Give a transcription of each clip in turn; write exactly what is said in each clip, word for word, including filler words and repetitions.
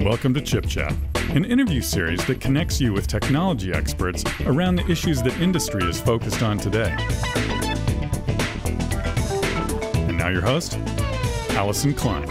Welcome to Chip Chat, an interview series that connects you with technology experts around the issues that industry is focused on today. And now your host, Allison Klein.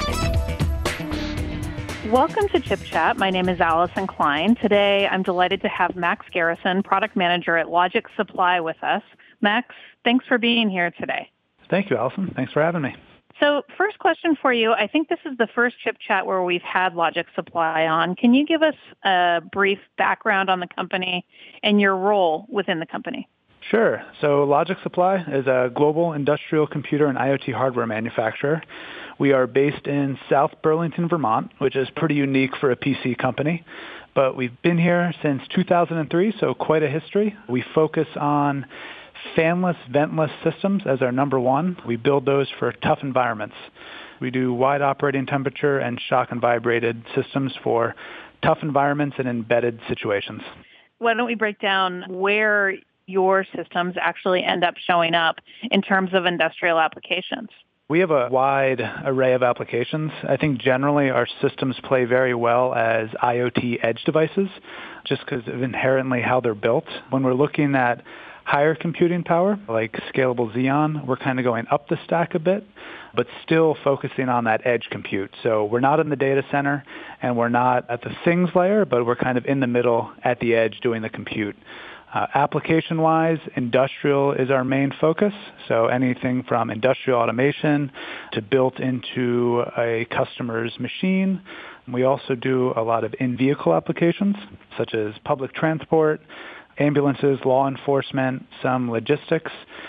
Welcome to Chip Chat. My name is Allison Klein. Today, I'm delighted to have Max Garrison, product manager at Logix Supply, with us. Max, thanks for being here today. Thank you, Allison. Thanks for having me. So first question for you. I think this is the first Chip Chat where we've had Logix Supply on. Can you give us a brief background on the company and your role within the company? Sure. So Logix Supply is a global industrial computer and IoT hardware manufacturer. We are based in South Burlington, Vermont, which is pretty unique for a P C company. But we've been here since two thousand three, so quite a history. We focus on fanless, ventless systems as our number one. We build those for tough environments. We do wide operating temperature and shock and vibrated systems for tough environments and embedded situations. Why don't we break down where your systems actually end up showing up in terms of industrial applications? We have a wide array of applications. I think generally our systems play very well as IoT edge devices, just because of inherently how they're built. When we're looking at higher computing power, like scalable Xeon, we're kind of going up the stack a bit, but still focusing on that edge compute. So we're not in the data center, and we're not at the things layer, but we're kind of in the middle at the edge doing the compute. Uh, application-wise, industrial is our main focus, so anything from industrial automation to built into a customer's machine. We also do a lot of in-vehicle applications, such as public transport, ambulances, law enforcement, some logistics.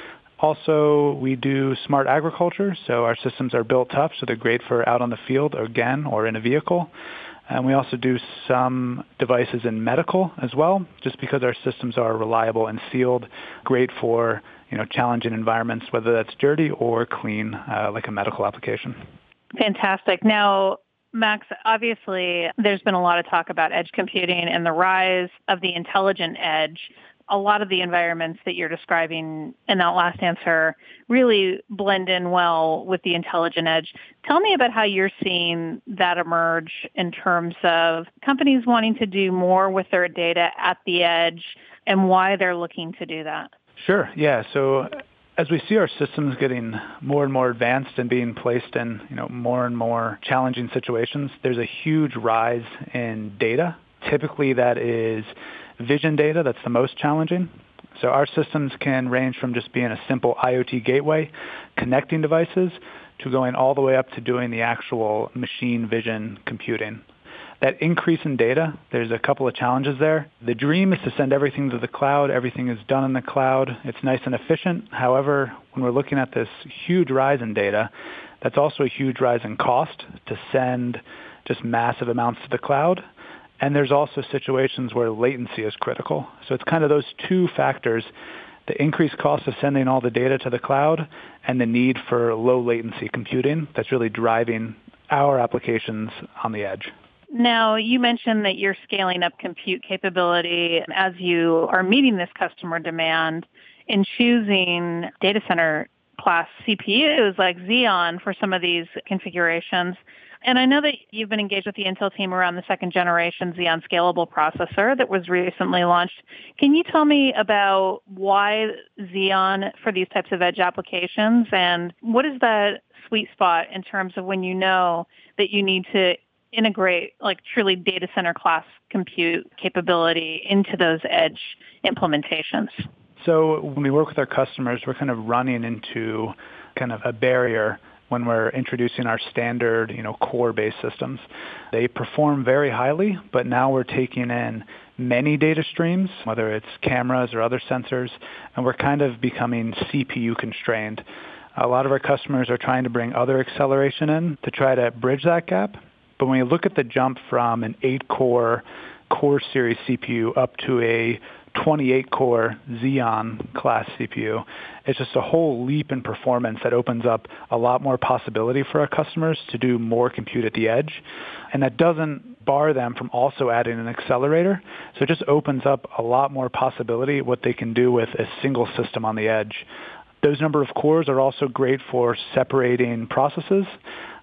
Also, we do smart agriculture, so our systems are built tough, so they're great for out on the field, again, or in a vehicle. And we also do some devices in medical as well, just because our systems are reliable and sealed, great for you know challenging environments, whether that's dirty or clean, uh, like a medical application. Fantastic. Now, Max, obviously, there's been a lot of talk about edge computing and the rise of the intelligent edge. A lot of the environments that you're describing in that last answer really blend in well with the intelligent edge. Tell me about how you're seeing that emerge in terms of companies wanting to do more with their data at the edge and why they're looking to do that. Sure. Yeah. So as we see our systems getting more and more advanced and being placed in, you know, more and more challenging situations, there's a huge rise in data. Typically that is vision data that's the most challenging. So our systems can range from just being a simple IoT gateway, connecting devices, to going all the way up to doing the actual machine vision computing. That increase in data, there's a couple of challenges there. The dream is to send everything to the cloud. Everything is done in the cloud. It's nice and efficient. However, when we're looking at this huge rise in data, that's also a huge rise in cost to send just massive amounts to the cloud. And there's also situations where latency is critical. So it's kind of those two factors, the increased cost of sending all the data to the cloud and the need for low latency computing that's really driving our applications on the edge. Now, you mentioned that you're scaling up compute capability as you are meeting this customer demand in choosing data center class C P Us like Xeon for some of these configurations. And I know that you've been engaged with the Intel team around the second generation Xeon Scalable processor that was recently launched. Can you tell me about why Xeon for these types of edge applications, and what is that sweet spot in terms of when you know that you need to integrate like truly data center class compute capability into those edge implementations? So when we work with our customers, we're kind of running into kind of a barrier when we're introducing our standard, you know, core-based systems. They perform very highly, but now we're taking in many data streams, whether it's cameras or other sensors, and we're kind of becoming C P U constrained. A lot of our customers are trying to bring other acceleration in to try to bridge that gap. But when you look at the jump from an eight-core core series C P U up to a twenty-eight core Xeon class C P U, it's just a whole leap in performance that opens up a lot more possibility for our customers to do more compute at the edge. And that doesn't bar them from also adding an accelerator. So it just opens up a lot more possibility what they can do with a single system on the edge. Those number of cores are also great for separating processes.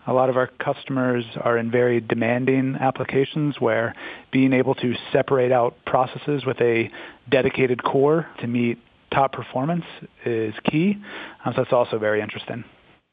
A lot of our customers are in very demanding applications where being able to separate out processes with a dedicated core to meet top performance is key. Um, so that's also very interesting.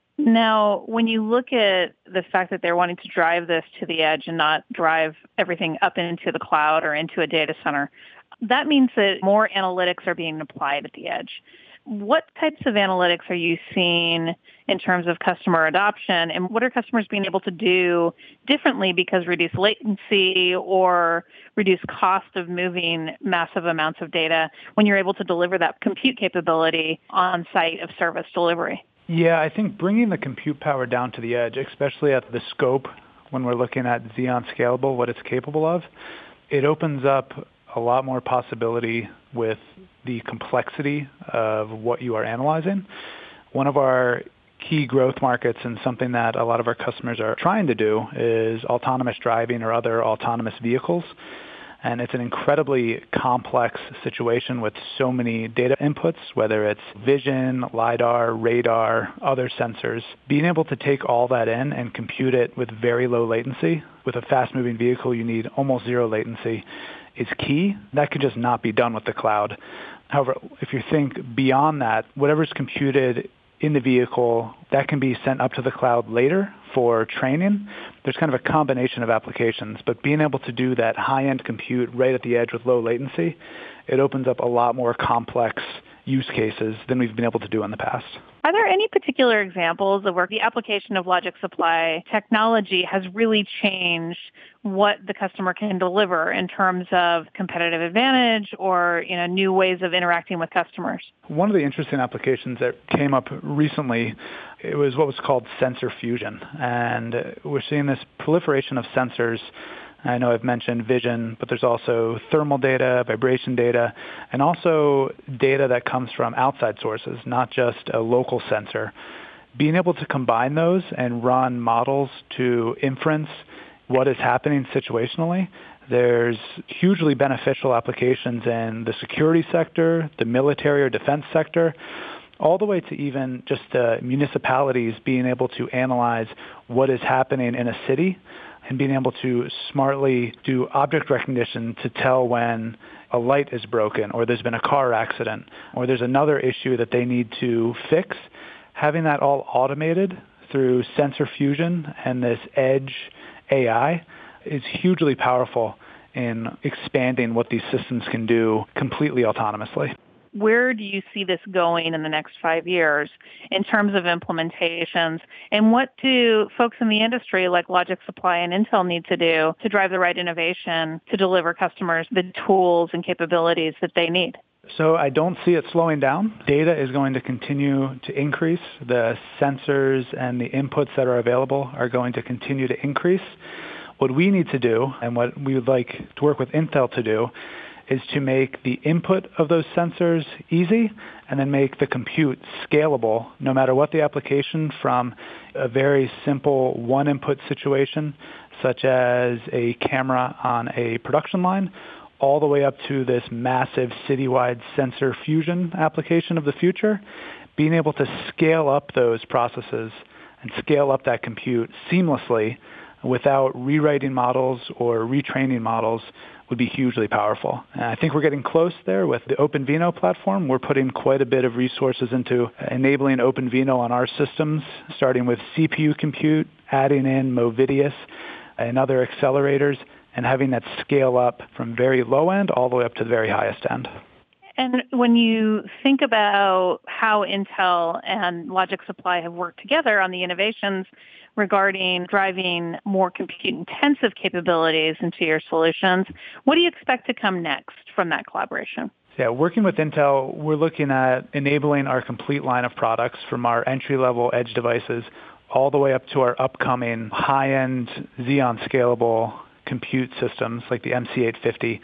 Now, when you look at the fact that they're wanting to drive this to the edge and not drive everything up into the cloud or into a data center, that means that more analytics are being applied at the edge. What types of analytics are you seeing in terms of customer adoption, and what are customers being able to do differently because reduced latency or reduced cost of moving massive amounts of data when you're able to deliver that compute capability on site of service delivery? Yeah, I think bringing the compute power down to the edge, especially at the scope when we're looking at Xeon Scalable, what it's capable of, it opens up a lot more possibility with the complexity of what you are analyzing. One of our key growth markets and something that a lot of our customers are trying to do is autonomous driving or other autonomous vehicles. And it's an incredibly complex situation with so many data inputs, whether it's vision, LiDAR, radar, other sensors. Being able to take all that in and compute it with very low latency. With a fast-moving vehicle, you need almost zero latency is key. That could just not be done with the cloud. However, if you think beyond that, whatever's computed in the vehicle, that can be sent up to the cloud later for training. There's kind of a combination of applications, but being able to do that high-end compute right at the edge with low latency, it opens up a lot more complex use cases than we've been able to do in the past. Are there any particular examples of where the application of logic supply technology has really changed what the customer can deliver in terms of competitive advantage or, you know, new ways of interacting with customers? One of the interesting applications that came up recently, it was what was called sensor fusion. And we're seeing this proliferation of sensors. I know I've mentioned vision, but there's also thermal data, vibration data, and also data that comes from outside sources, not just a local sensor. Being able to combine those and run models to inference what is happening situationally, there's hugely beneficial applications in the security sector, the military or defense sector, all the way to even just the municipalities being able to analyze what is happening in a city and being able to smartly do object recognition to tell when a light is broken or there's been a car accident or there's another issue that they need to fix. Having that all automated through sensor fusion and this edge A I is hugely powerful in expanding what these systems can do completely autonomously. Where do you see this going in the next five years in terms of implementations? And what do folks in the industry like Logic Supply and Intel need to do to drive the right innovation to deliver customers the tools and capabilities that they need? So I don't see it slowing down. Data is going to continue to increase. The sensors and the inputs that are available are going to continue to increase. What we need to do, and what we would like to work with Intel to do, is to make the input of those sensors easy and then make the compute scalable no matter what the application, from a very simple one-input situation such as a camera on a production line all the way up to this massive citywide sensor fusion application of the future. Being able to scale up those processes and scale up that compute seamlessly without rewriting models or retraining models would be hugely powerful. And I think we're getting close there with the OpenVINO platform. We're putting quite a bit of resources into enabling OpenVINO on our systems, starting with C P U compute, adding in Movidius and other accelerators, and having that scale up from very low end all the way up to the very highest end. And when you think about how Intel and Logic Supply have worked together on the innovations regarding driving more compute-intensive capabilities into your solutions, what do you expect to come next from that collaboration? Yeah, working with Intel, we're looking at enabling our complete line of products from our entry-level edge devices all the way up to our upcoming high-end Xeon Scalable compute systems like the M C eight fifty,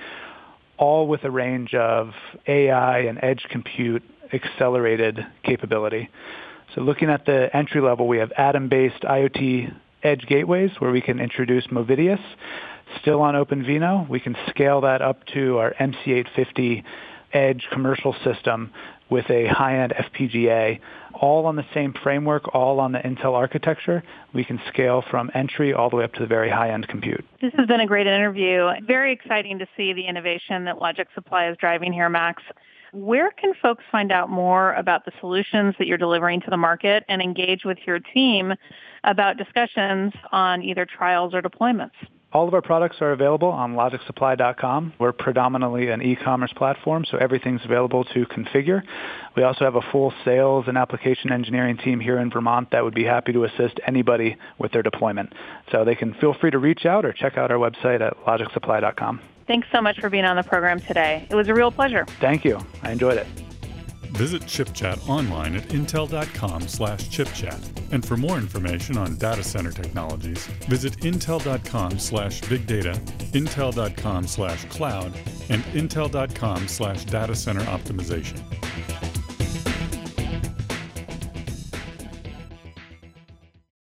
all with a range of A I and edge compute accelerated capability. So looking at the entry level, we have Atom-based IoT edge gateways where we can introduce Movidius. Still on OpenVINO, we can scale that up to our M C eight fifty edge commercial system with a high-end F P G A, all on the same framework, all on the Intel architecture. We can scale from entry all the way up to the very high-end compute. This has been a great interview. Very exciting to see the innovation that Logic Supply is driving here, Max. Where can folks find out more about the solutions that you're delivering to the market and engage with your team about discussions on either trials or deployments? All of our products are available on logic supply dot com. We're predominantly an e-commerce platform, so everything's available to configure. We also have a full sales and application engineering team here in Vermont that would be happy to assist anybody with their deployment. So they can feel free to reach out or check out our website at logic supply dot com. Thanks so much for being on the program today. It was a real pleasure. Thank you. I enjoyed it. Visit ChipChat online at intel.com slash chipchat. And for more information on data center technologies, visit intel.com slash big data, intel.com slash cloud, and intel.com slash data center optimization.